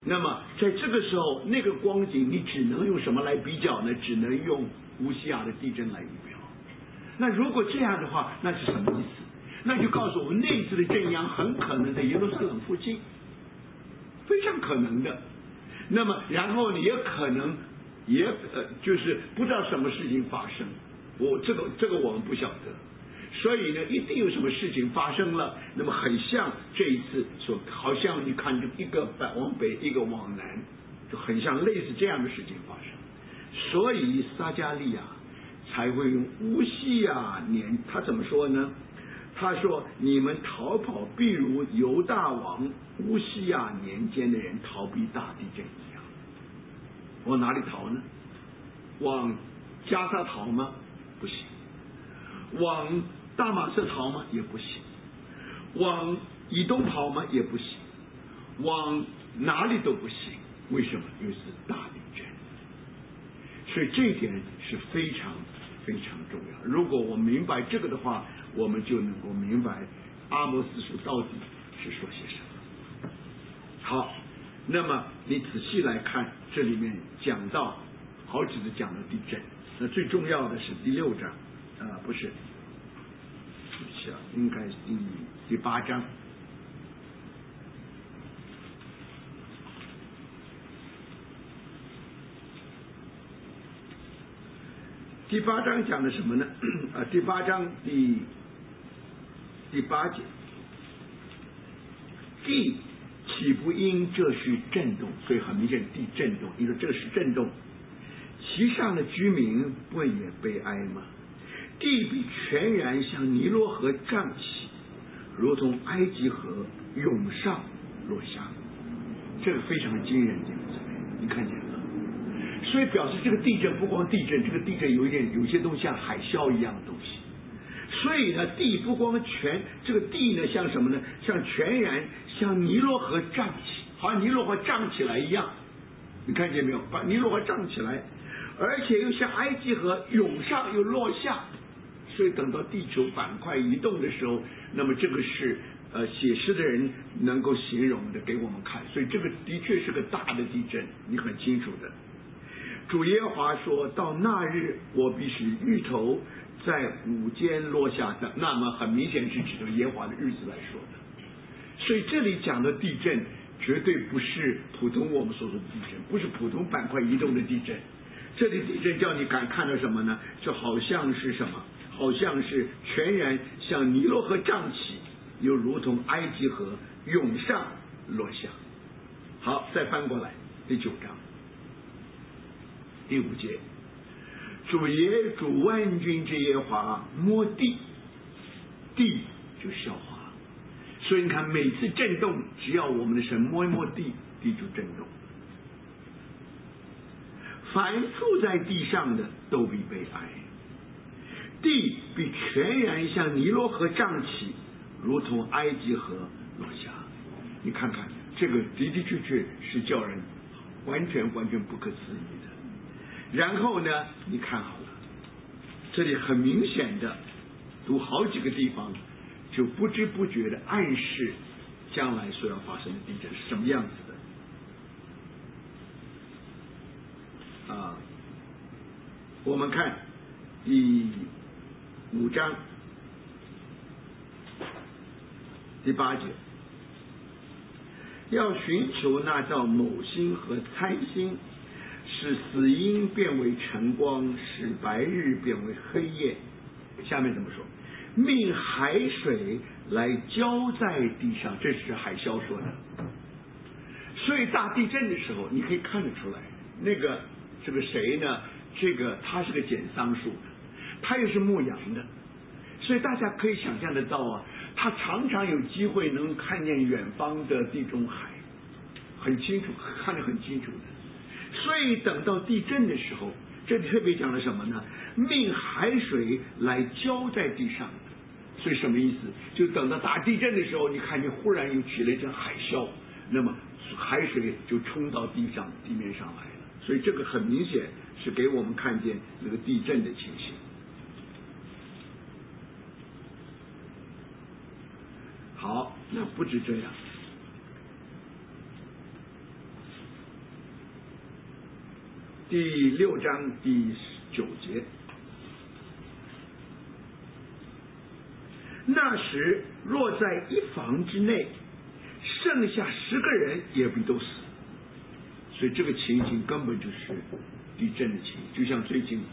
那么在这个时候，那个光景你只能用什么来比较呢？只能用乌西亚的地震来比较。那如果这样的话，那是什么意思？那就告诉我们，那次的震央很可能在耶路撒冷附近，非常可能的。那么然后呢，也可能就是不知道什么事情发生，这个我们不晓得。所以呢，一定有什么事情发生了，那么很像这一次好像你看一个往北，一个往南，就很像类似这样的事情发生。所以撒迦利亚才会用乌西亚年，他怎么说呢？他说：“你们逃跑，必如犹大王乌西亚年间的人逃避大地震一样。”往哪里逃呢？往加沙逃吗？不行。往大马色逃吗？也不行。往以东逃吗？也不行。往哪里都不行。为什么？因为是大地震。所以这一点是非常非常重要。如果我明白这个的话，我们就能够明白阿摩斯书到底是说些什么。好，那么你仔细来看，这里面讲到好几次讲到地震，那最重要的是第6章。不是，应该是第8章。第8章讲的什么呢？第8章第8节，地岂不因这是震动？所以很明显，地震动。你说这是震动，其上的居民不也悲哀吗？地比全然向尼罗河涨起，如同埃及河涌上落下。这个非常惊人，你看见了？所以表示这个地震不光地震，这个地震有些东西像海啸一样的东西。所以呢，地不光这个地呢像什么呢？像全然像尼罗河涨起，好像尼罗河涨起来一样。你看见没有？把尼罗河涨起来，而且又像埃及河涌上又落下。所以等到地球板块移动的时候，那么这个是写诗的人能够形容的给我们看。所以这个的确是个大的地震，你很清楚的。主耶和华说，到那日，我必使芋头在午间落下的。那么很明显是指着耶和华的日子来说的。所以这里讲的地震绝对不是普通我们所说的地震，不是普通板块移动的地震。这里地震叫你敢看到什么呢？就好像是什么？好像是全然像尼罗河涨起，又如同埃及河涌上落下。好，再翻过来第9章第5节，主万军之耶和华摸地，地就消化。所以你看，每次震动，只要我们的神摸一摸地，地就震动。凡住在地上的都必悲哀，地比全然像尼罗河涨起，如同埃及河落下。你看看，这个的的确确是叫人完全不可思议的。然后呢，你看好了，这里很明显的读好几个地方，就不知不觉的暗示将来所要发生的地震是什么样子的。我们看第5章第8节，要寻求那造某星和参星，使死阴变为晨光，使白日变为黑夜。下面怎么说？命海水来浇在地上，这是海啸说的。所以大地震的时候，你可以看得出来，这个谁呢？他是个捡桑树的，他又是牧羊的，所以大家可以想象得到啊，他常常有机会能看见远方的地中海，很清楚，看得很清楚的。所以等到地震的时候，这里特别讲了什么呢？命海水来浇在地上。所以什么意思？就等到打地震的时候，你看见忽然又起了一阵海啸，那么海水就冲到地面上来了。所以这个很明显是给我们看见那个地震的情形。好，那不止这样， 第6章第9节。那时若在一房之内剩下10个人，也必都死。所以这个情形根本就是地震的情形，就像最近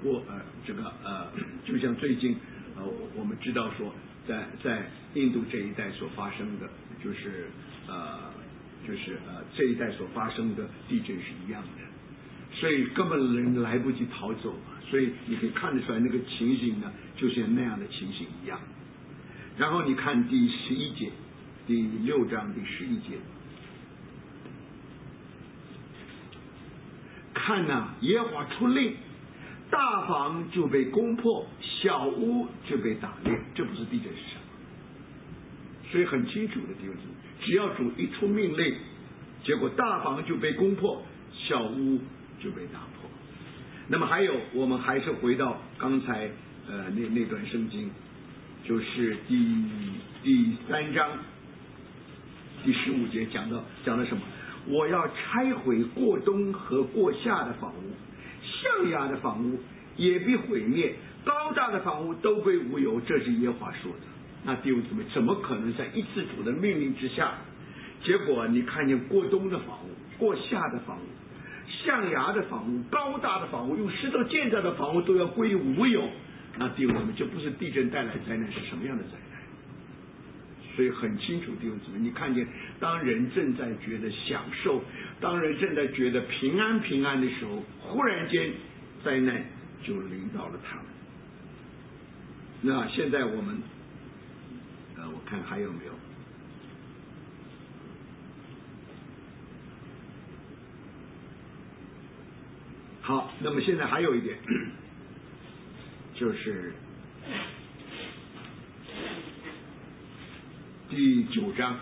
就像最近我们知道说在印度这一带所发生的，就是这一带所发生的地震是一样的，所以根本人来不及逃走，所以你可以看得出来那个情形呢，就像那样的情形一样。然后你看第11节，第6章第11节，看呐，耶和华出令，大房就被攻破，小屋就被打裂。这不是地震是什么？所以很清楚的弟兄姊妹，只要主一出命令，结果大房就被攻破，小屋就被打破。那么还有，我们还是回到刚才那段圣经，就是第3章第15节讲的什么？我要拆毁过东和过夏的房屋，象牙的房屋也必毁灭，高大的房屋都归无有。这是耶和华说的。那弟兄姊妹，怎么可能在一次主的命令之下，结果你看见过东的房屋、过夏的房屋、象牙的房屋、高大的房屋、用石头建造的房屋都要归无有？那弟兄姊妹，这不是地震带来的灾难，是什么样的灾难？所以很清楚，弟兄姊妹，你看见当人正在觉得享受，当人正在觉得平安的时候，忽然间灾难就临到了他们。那现在我们我看还有没有？好，那么现在还有一点，就是第9章，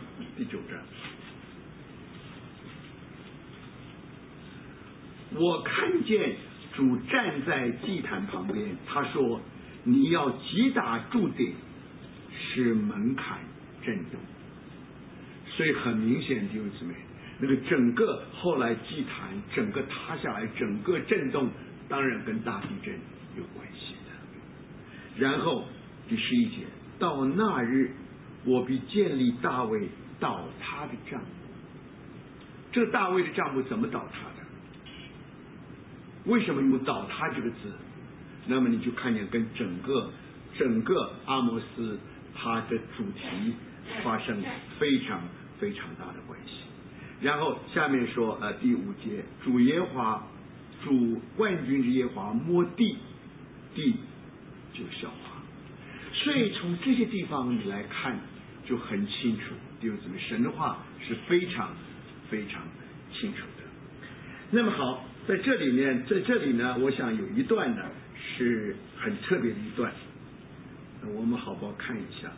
我看见主站在祭坛旁边，他说：“你要击打柱顶，使门槛震动。”所以很明显，弟兄姊妹，那个整个后来祭坛整个塌下来，整个震动，当然跟大地震有关系的。然后第11节，到那日，我必建立大卫倒塌的帐幕。这个大卫的帐幕怎么倒塌的？为什么用倒塌这个字？那么你就看见跟整个阿摩斯它的主题发生非常非常大的关系。然后下面说第5节，主耶和华，主万军之耶和华摸地，地就消化。所以从这些地方你来看就很清楚，弟兄姊妹，神的话是非常非常清楚的。那么好，在这里呢，我想有一段呢是很特别的一段，我们好不好看一下？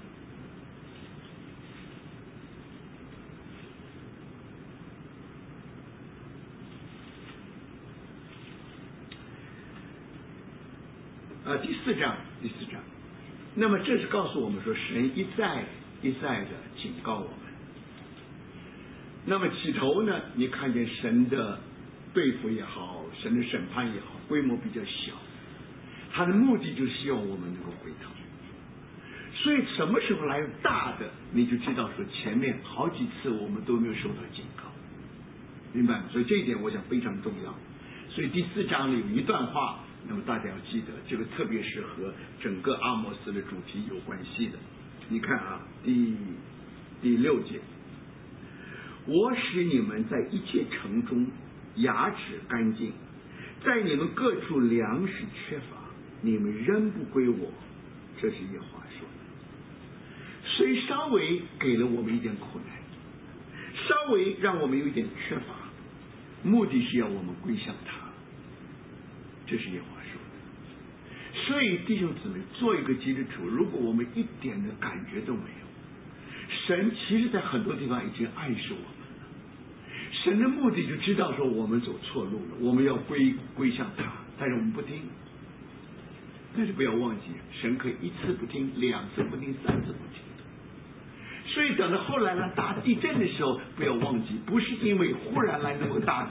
第四章。那么这是告诉我们说，神一再的警告我们。那么起头呢，你看见神的对付也好，神的审判也好，规模比较小，他的目的就是希望我们能够回头。所以什么时候来大的，你就知道说前面好几次我们都没有受到警告，明白吗？所以这一点我想非常重要。所以第4章里有一段话，那么大家要记得，这个特别是和整个阿摩斯的主题有关系的。你看第6节，我使你们在一切城中牙齿干净，在你们各处粮食缺乏，你们仍不归我，这是耶和华说的。所以稍微给了我们一点苦难，稍微让我们有一点缺乏，目的是要我们归向他，这是耶和华说的。所以弟兄姊妹，做一个基督徒，如果我们一点的感觉都没有，神其实在很多地方已经暗示我们了。神的目的就知道说我们走错路了，我们要归向他，但是我们不听。但是不要忘记，神可以1次不听，2次不听，3次不听。所以等到后来呢大地震的时候，不要忘记，不是因为忽然来那么大地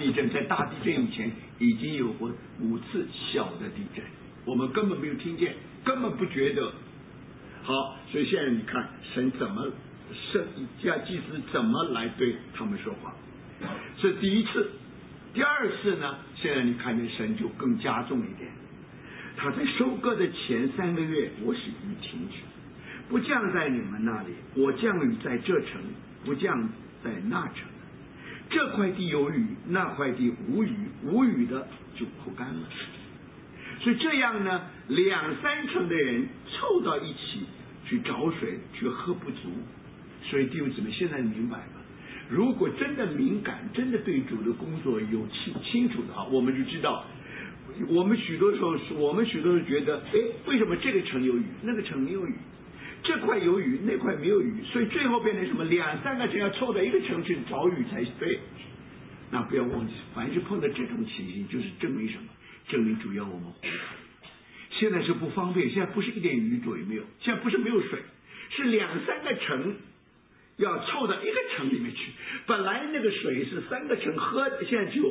地震，在大地震以前已经有过5次小的地震，我们根本没有听见，根本不觉得。好，所以现在你看神怎么祭司怎么来对他们说话，这是第一次。第二次呢，现在你看见神就更加重一点，他在收割的前3个月，我使雨停止，不降在你们那里，我降雨在这城，不降在那城。这块地有雨，那块地无雨，无雨的就枯干了。所以这样呢，2-3成的人凑到一起去找水，却喝不足。所以弟兄姊妹，现在明白吧？如果真的敏感，真的对主的工作有清楚的话，我们就知道，我们许多时候觉得，为什么这个城有雨，那个城没有雨？这块有雨，那块没有雨，所以最后变成什么？2-3个城要凑到一个城去找雨才对。那不要忘记，凡是碰到这种情形，就是证明什么？证明主要我们悔改。现在是不方便，现在不是一点雨水没有，现在不是没有水，是2-3个城要凑到一个城里面去。本来那个水是3个城喝的，现在就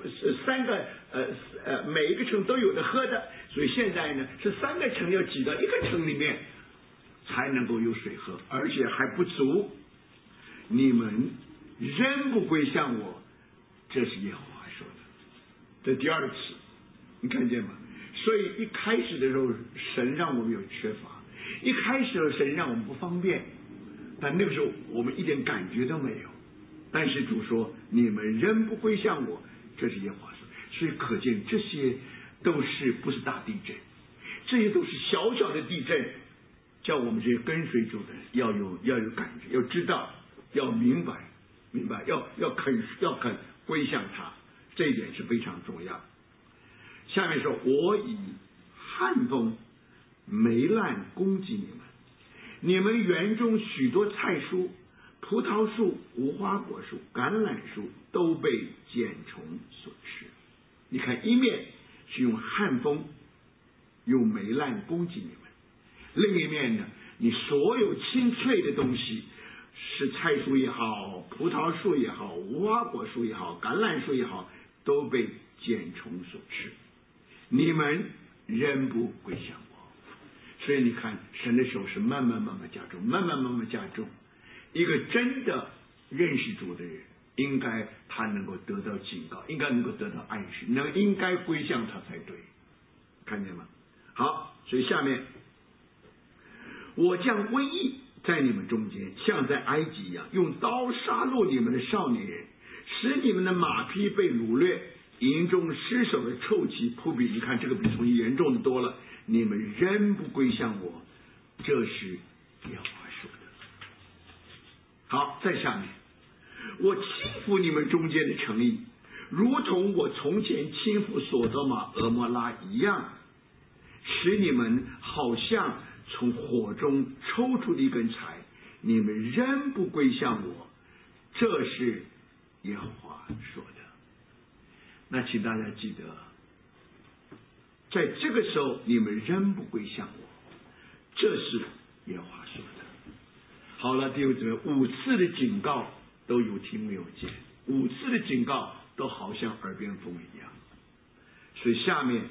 3个每一个城都有的喝的，所以现在呢是3个城要挤到一个城里面才能够有水喝，而且还不足。你们仍不归向我，这是耶和华说的。这第2次，你看见吗？所以一开始的时候，神让我们有缺乏；一开始的时候，神让我们不方便。但那个时候我们一点感觉都没有。但是主说：“你们仍不归向我，这是耶和华说。”所以可见这些都是不是大地震，这些都是小小的地震，叫我们这些跟随主的人要有感觉，要知道，要明白，要肯归向他，这一点是非常重要。下面说：“我以旱风、霉烂攻击你们，你们园中许多菜蔬、葡萄树、无花果树、橄榄树都被茧虫所吃。”你看，一面是用旱风、用霉烂攻击你们，另一面呢，你所有青翠的东西，是菜蔬也好，葡萄树也好，无花果树也好，橄榄树也好，都被茧虫所吃。你们仍不归向我。所以你看，神的手是慢慢加重，慢慢加重。一个真的认识主的人，应该他能够得到警告，应该能够得到暗示，应该归向他才对。看见吗？好，所以下面，我将瘟疫在你们中间，像在埃及一样，用刀杀戮你们的少年人，使你们的马匹被掳掠，营中尸首的臭气扑鼻。你看这个比从严重的多了。你们仍不归向我，这是耶和华说的。好，在下面，我轻抚你们中间的城邑，如同我从前轻抚所多玛、蛾摩拉一样，使你们好像从火中抽出的一根柴。你们仍不归向我，这是耶和华说的。那请大家记得，在这个时候你们仍不归向我，这是耶和华说的。好了，弟兄姊妹，5次的警告都有听没有见，5次的警告都好像耳边风一样。所以下面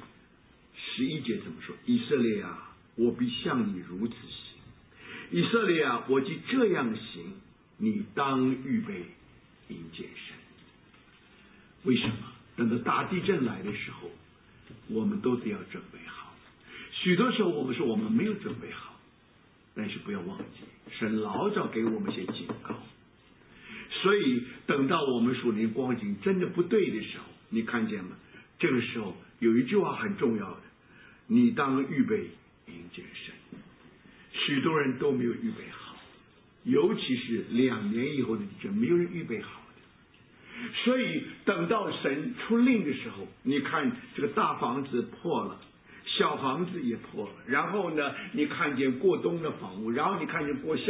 11节怎么说？以色列啊，我必向你如此行；以色列啊，我既这样行，你当预备迎接神。为什么？等到大地震来的时候，我们都得要准备好。许多时候我们说我们没有准备好，但是不要忘记，神老早给我们一些警告。所以等到我们属灵光景真的不对的时候，你看见吗？这个时候有一句话很重要的，你当预备迎接神。许多人都没有预备好，尤其是2年以后的地震，没有人预备好。所以等到神出令的时候，你看这个大房子破了，小房子也破了，然后呢，你看见过冬的房屋，然后你看见过夏